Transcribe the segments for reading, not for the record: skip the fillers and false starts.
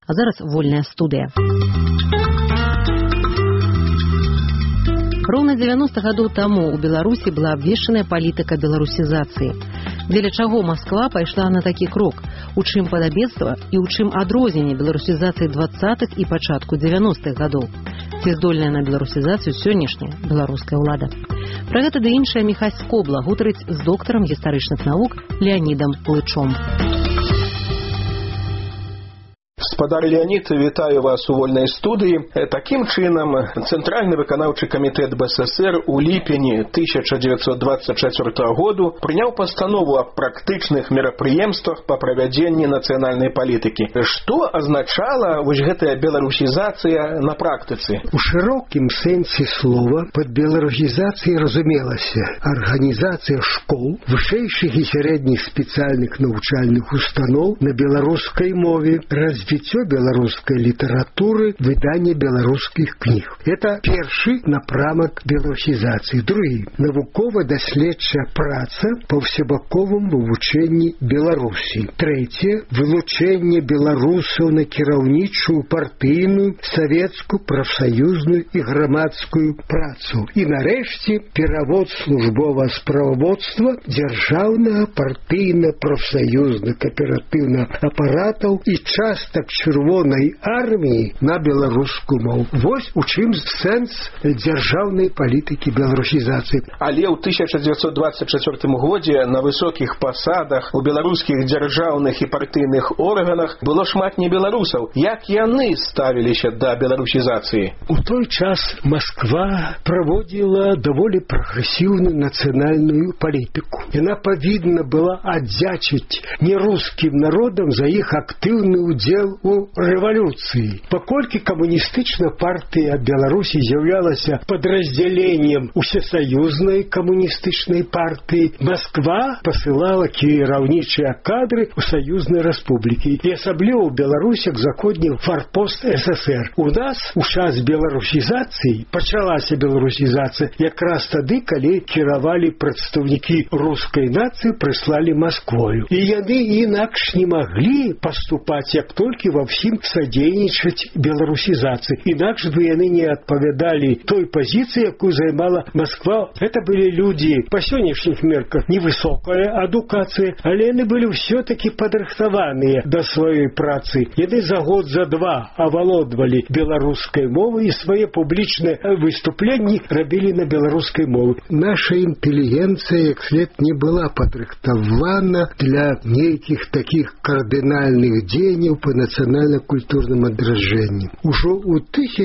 А зараз вольная студыя. Роўна 90 гадоў таму ў Беларусі была абвешчаная палітыка беларусізацыі. Дзеля чаго Масква пайшла на такі крок? У чым падабенства і ў чым адрозненне беларусізацыі 20-х і пачатку 90-х гадоў? Ці здольная на беларусізацыю сённяшняя беларуская ўлада? Пра гэта ды іншае Міхась Скобла гутарыць з доктарам гістарычных навук Леанідам Лычом. Спадар Леонид, вітаю вас у вольнай студыі. Такім чынам, Цэнтральны выканаўчы камітэт БССР у ліпені 1924 году прыняў пастанову аб практычных мерапрыемствах па правядзенні нацыянальнай палітыкі. Што азначала вось гэтая беларусізацыя на практыцы? У шырокім сэнсе слова пад беларусізацыяй разумелася арганізацыя школ, вышэйшых і сярэдніх спецыяльных навучальных устаноў на беларускай мове, развіццё беларускай літаратуры, выданне беларускіх кніг. Это першы напрамак беларусізацыі. Другі – навукова-даследчая праца па ўсебаковым вывучэнні Беларусі. Трэцяе – вылучэнне беларусаў на кіраўнічую, партыйную, савецкую, прафсаюзную і грамадскую працу. І нарэшце перавод службовага справаводства дзяржаўнага, партыйна-прафсаюзна-кааператыўнага апаратаў і частак чырвонай арміі на беларускую мову. Вось у чым сэнс дзяржаўнай палітыкі беларусізацыі. Але ў 1924 годзе на высокіх пасадах у беларускіх дзяржаўных і партыйных органах было шмат небеларусаў. Як яны ставіліся да беларусізацыі? У той час Масква праводзіла даволі прагрэсіўную нацыянальную палітыку. Яна павінна была аддзячыць нерускім народам за іх актыўны ўдзел у рэвалюцыі. Паколькі камуністычная партыя Беларусі з'яўлялася падраздзяленнем усесаюзнай камуністычнай партыі, Масква пасылала кіраўнічыя кадры ў саюзнай рэспублікі і асабліва ў Беларусі як заходні фарпост СССР. У нас у час беларусізацыі пачалася беларусізацыя якраз тады, калі кіравалі прадстаўнікі рускай нацыі, прыслалі Масквою. І яны інакш не маглі паступаць, як толькі ва ўсім садзейнічаць беларусізацыі. Інакш бы яны не адпавядалі той пазіцыі, якую займала Масква. Это былі людзі па сённяшніх мерках невысокая адукацыя, але яны былі ўсё-такі падрыхтаваныя да сваёй працы. Яны за год, за два авалодвалі беларускай мовай і свае публічныя выступленні рабілі на беларускай мове. Наша інтэлігенцыя як след не была падрыхтавана для нейкіх такіх кардынальных дзеянняў па нацыянальна-культурным адраджэнні. Ужо ў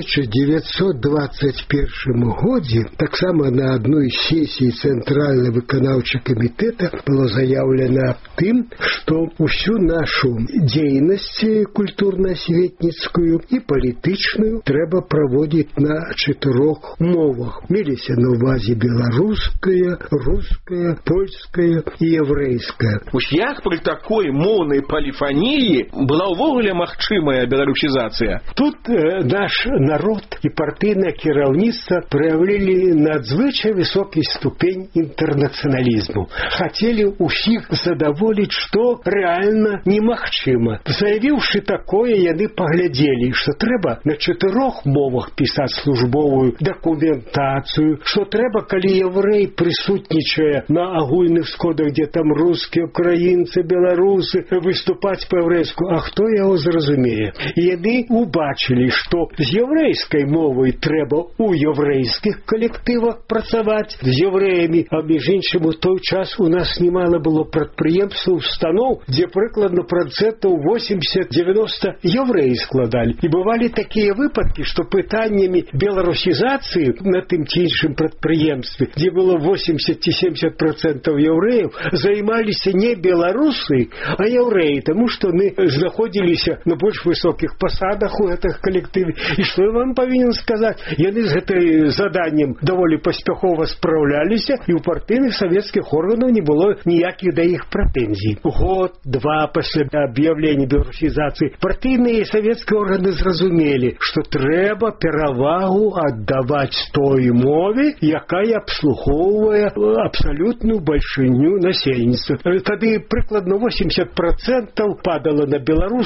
1921 годзе таксама на адной сесіі Цэнтральнага выканаўчага камітэта было заяўлена аб тым, што ўсю нашу дзейнасць культурна-асветніцкую і палітычную трэба праводзіць на 4 мовах. Меліся на ўвазе беларуская, руская, польская і яўрэйская. Як пры такой моўнай паліфаніі была ўвогуле магчымая беларусізацыя? Тут наш народ і партыйнае кіраўніцтва праяўлілі надзвычай высокі ступень інтэрнацыяналізму. Хацелі ўсіх задаволіць, што рэальна немагчыма. Заявіўшы такое, яны паглядзелі, што трэба на 4 мовах пісаць службовую дакументацыю, што трэба, калі яўрэй прысутнічае на агульных сходах, дзе там рускія, украінцы, беларусы, выступаць па-яўрэйску, а хто яго зразумее? І яны убачылі, што з яўрэйскай мовай трэба у яўрэйскіх калектывах працаваць з яўрэямі, а між іншым у той час у нас немало было прадпрыемстваў, устаноў, дзе прыкладна 80-90% яўрэі складалі. І бывалі такія выпадкі, што пытаннямі беларусізацыі на тым ці іншым прадпрыемстве, дзе было 80-70% яўрэяў, займаліся не беларусы, а яўрэі, таму што мы знаходзіліся на больш высокіх пасадах у гэтых калектыве. І што я вам павінен сказаць, яны з гэтай заданнем даволі паспяхова спраўляліся, і ў партыйных савецкіх органаў не было ніякіх да іх прэтэнзій. Год-два пасля аб'яўлення беларусізацыі партыйныя і савецкія органы зразумелі, што трэба перавагу аддаваць той мове, якая абслугоўвае абсалютную бальшыню насельніцтва. Тады прыкладна 80% падала на беларусаў, 10%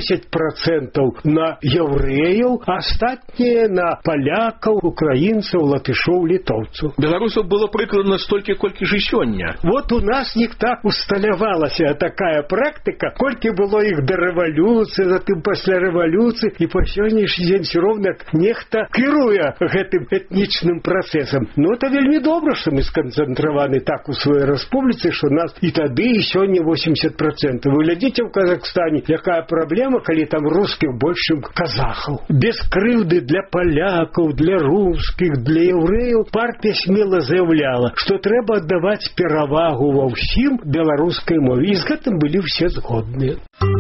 10% на яўрэяў, а астатнія на палякаў, украінцаў, латышоў, літоўцаў. Беларусаў было прыкладна столькі, колькі ж сёння. Вот у нас не так усталявалася такая практыка, колькі было іх да рэвалюцыі, затым пасля рэвалюцыі, і па сённяшні дзень всё роўна нехта кіруе гэтым этнічным працэсам. Ну, это вельмі добра, што мы сканцэнтраваны так у сваёй рэспубліцы, што нас і тады, і сёння 80%. Вы глядзіце ў Казахстане, якая праблема, калі там рускіх больш, чым казахаў. Без крыўды для палякаў, для рускіх, для яўрэяў партыя смела заяўляла, што трэба аддаваць перавагу ва ўсім беларускай мове. І з гэтым былі ўсе згодныя.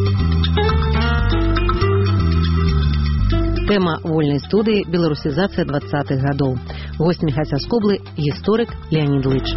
Тэма вольнай студыі «Беларусізацыя 20-х гадоў». Госць Міхася Скоблы, гісторык Леонид Лыч.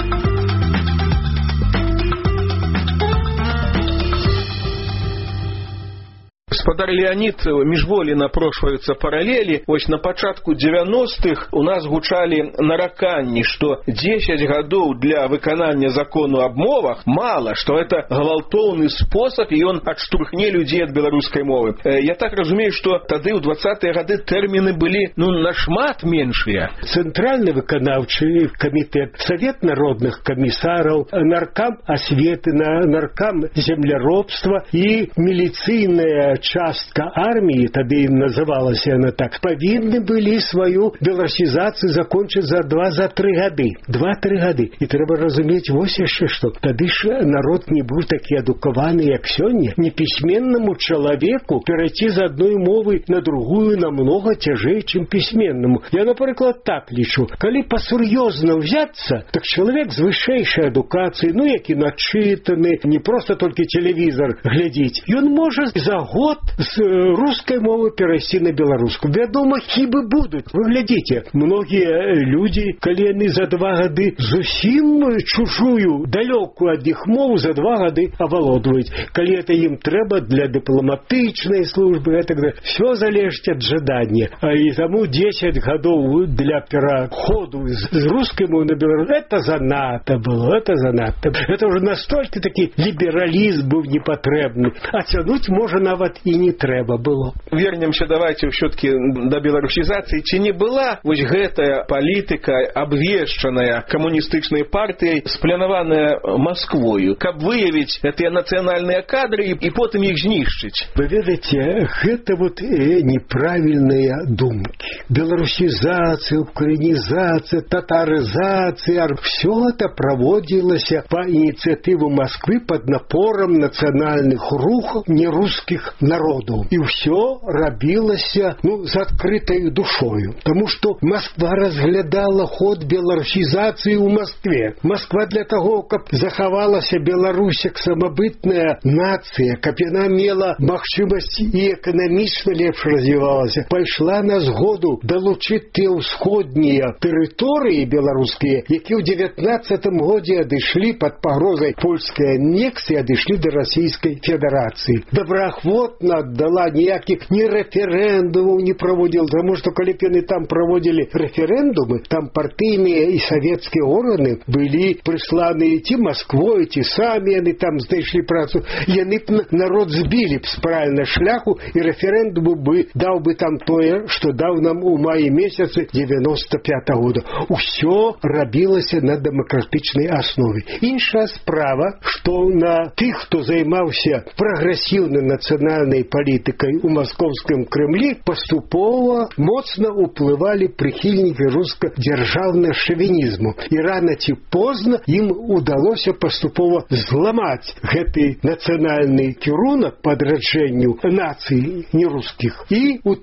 Гаспадар Леонид, міжволі напрошваюцца паралелі. Вось на пачатку 90-х у нас гучалі нараканні, што 10 гадоў для выканання закону аб мовах мала, што это гвалтоўны спосаб, і ён адштурхне людзей ад беларускай мовы. Я так разумею, што тады ў 20-е гады тэрміны былі нашмат меншыя. Цэнтральны выканаўчы камітэт, Савет народных камісараў, наркам асветы, наркам земляробства і міліцыйная частка арміі, тады называлася яна так, павінны былі сваю беларусізацыю закончыць за 2-3 гады. 2-3 гады. І трэба разумець вось яшчэ што. Тады ж народ не быў такі адукаваны, як сёння. Непісьменнаму чалавеку перайти з адной мовы на другую намнога цяжэй, чым пісьменнаму. Я, напрыклад, так лічу. Калі пасур'ёзна ўзяцца, так чалавек з вышэйшай адукацыяй, які начытаны, не проста толькі тэлевізор глядзіць, ён можа за год з рускай мовы перайсці на беларускую. Вядома, хібы будуць. Вы глядзіце, многія людзі, калі яны за 2 гады зусім чужую, далёкую ад іх мову за 2 гады авалодваюць. Калі это ім трэба для дыпламатычнай службы, все залежыць ад жадання. І таму 10 гадоў для пераходу з рускай мовы на беларускую, это занадта было, это занадта. Это уже настолькі такі лібералізм быў непатрэбны. А цянуць можа нават і не трэба было. Вернемся давайте все-таки до беларусізацыі. Ці не была вось гэтая палітыка, абвешчаная камуністычнай партыяй, спланаваная Масквою, каб выявіць гэтыя нацыянальныя кадры і потым іх знішчыць? Вы ведаеце, гэта вот неправільныя думкі. Беларусізацыя, украінізацыя, татарызацыя, все это проводилося по инициативу Москвы под напором национальных рухов нерусских народов. И все робилося с открытой душою. Потому что Москва разглядала ход беларусізацыі ў Москве. Москва для того, каб захавалася Беларусь як самабытная нацыя, каб яна мела магчымасць і эканамічна лепш развівалася, пайшла на згоду далучыць тыя ўсходнія тэрыторыі беларускія, якія ў 19 годзе адышлі пад пагрозай польскай анексіі, адышлі да Расійскай Федэрацыі. Добраахвотна аддала, ніякіх ні рэферэндумаў не праводзіла, таму што калі б яны там праводзілі рэферэндумы, там партыйныя і савецкія органы былі прысланы ці Масквой, ці самі яны там знайшлі працу. Яны б народ збілі б з правільнага шляху, і рэферэндуму бы даў бы там тое, што даў нам у маі месяцы 95-го года. Усё рабілася на дэмакратычнай аснове. Іншая справа, што на тых, хто займаўся прагрэсіўнай нацыянальнай палітыкай у маскоўскім Крэмлі, паступова моцна ўплывалі прыхільнікі руска-дзяржаўнага шавінізму. І рана ці позна ім удалося паступова зламаць гэты нацыянальны кірунак па адраджэнню нацый нерускіх. І ў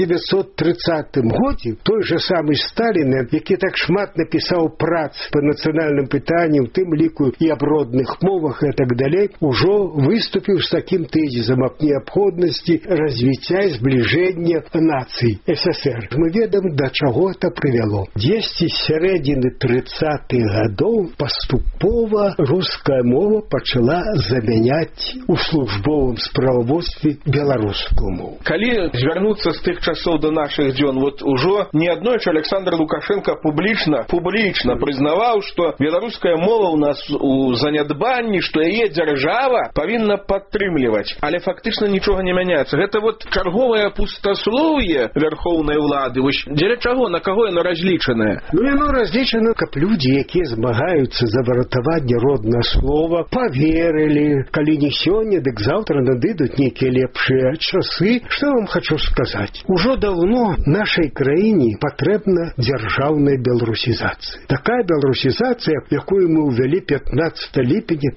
1930 годзе той же самы Сталін, які так шмат напісаў прац па нацыянальным пытанням, у тым ліку і аб родных мовах і так далей, ужо выступіў з такім тэзісам аб неабходнасці развіцця і збліжэння нацый СССР. Мы ведаем, да чаго это прывяло. Дзесьці з сярэдзіны 30-х гадоў паступова руская мова пачала замяняць у службовым справаводстве беларускую мову. Калі звярнуцца з тых часоў до нашых дзён, вот ужо неаднойчы Александр Лукашенко публічна прызнаваў, што беларуская мова у нас у занядбанні, што яе дзяржава павінна падтрымліваць. Але фактычна нічога нічога не мяняецца. Гэта вот чарговае пустаслоўе вярхоўнай улады. Вось дзеля чаго, на каго яно разлічанае? Яно разлічана, каб людзі, якія змагаюцца за выратаванне роднага слова, поверылі, калі не сёння, дык заўтра надыдуць нейкія лепшыя часы. Што вам хочу сказаць? Ужо даўно нашай краіне патрэбна дзяржаўная беларусізацыя. Такая беларусізацыя, якую мы ўвялі 15 ліпеня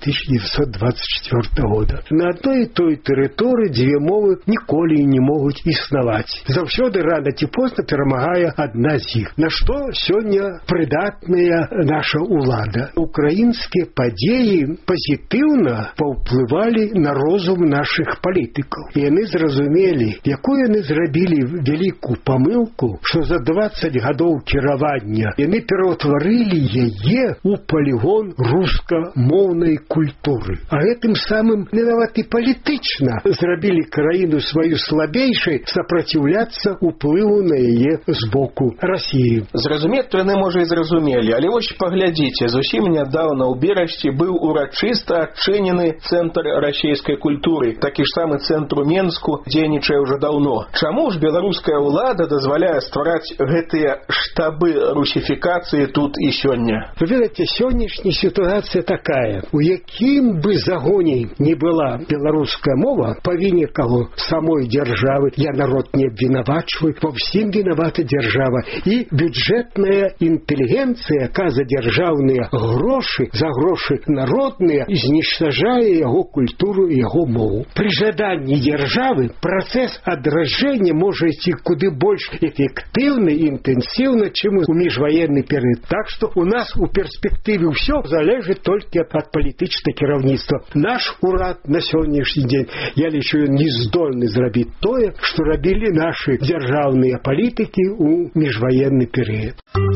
1924 года. На адной і той тэрыторыі дзве мовы ніколі не могуць існаваць. Заўсёды рана ці позна перамагае адна з іх. На што сёння прыдатная наша улада? Украінскія падзеі пазітыўна паўплывалі на розум нашых палітыкаў. І яны зразумелі, якую яны зрабілі вялікую памылку, што за 20 гадоў кіравання яны пераўтварылі яе ў палігон рускамоўнай культуры. А гэтым самым нават і палітычна зрабілі краіну сваю слабейшай сапраціўляцца ўплыву на яе з боку Расіі. Зразумець то яны, можа, і зразумелі, але вось паглядзіце, зусім нядаўна ў Берасці быў урачыста адчынены цэнтр расійскай культуры, такі ж самы цэнтр у Менску дзейнічае ўжо даўно. Чаму ж беларуская ўлада дазваляе ствараць гэтыя штабы русіфікацыі тут і сёння? Вы ведаеце, сённяшняя сітуацыя такая. У якім бы загоне не была беларуская мова, па віне каго самой дзяржавы, я народ не абвінавачваю, ва ўсім вінавата дзяржава. І бюджэтная інтэлігенцыя, якая за дзяржаўныя грошы, за грошы народныя, знішчажае яго культуру і яго мову. Пры жаданні дзяржавы працэс адраджэння можа ісці куды больш эфектыўна і інтэнсіўна, чым у міжваенны перыяд. Так што у нас у перспектыве ўсё залежыць толькі ад палітычнага кіраўніцтва. Наш урад на сённяшні дзень, я лічу, не здольны зрабіць тое, што рабілі нашы дзяржаўныя палітыкі у міжваенны перыяд.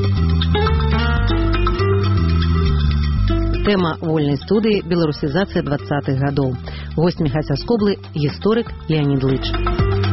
Тэма вольнай студыі беларусізацыя 20-х гадоў. Госць Міхася Скоблы, гісторык Леанід Лыч.